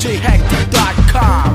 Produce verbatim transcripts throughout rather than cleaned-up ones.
J Hectic dot com.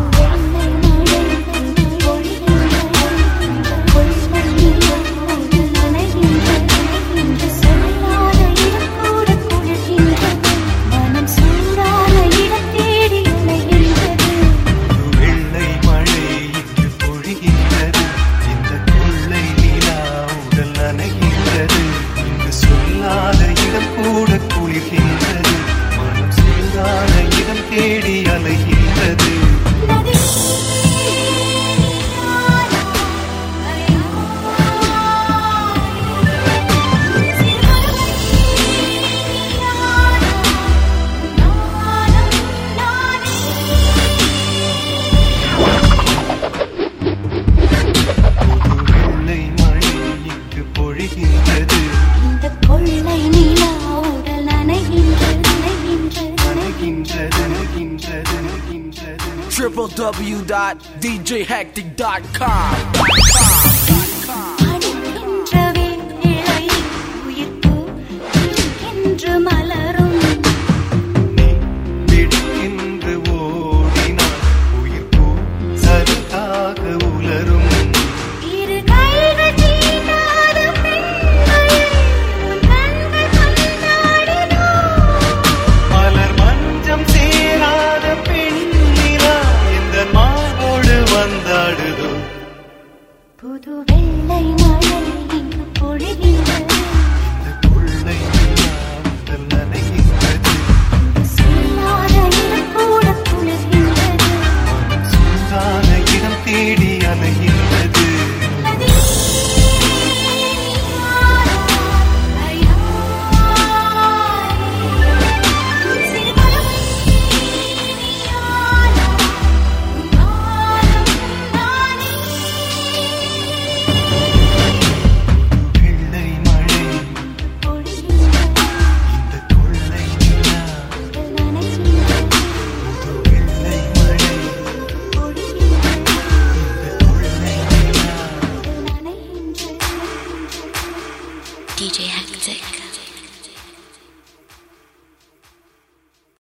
w w w dot d j hectic dot com. புது வெள்ளை மழை இங்கு பொழிகின்றது இந்த கொள்ளை நிலா நனைகின்றது சொல்லாத இடம் கூட குளிர்கின்றது சொல்லாத இடம் தேடி அலைகின்றது D J Hectic.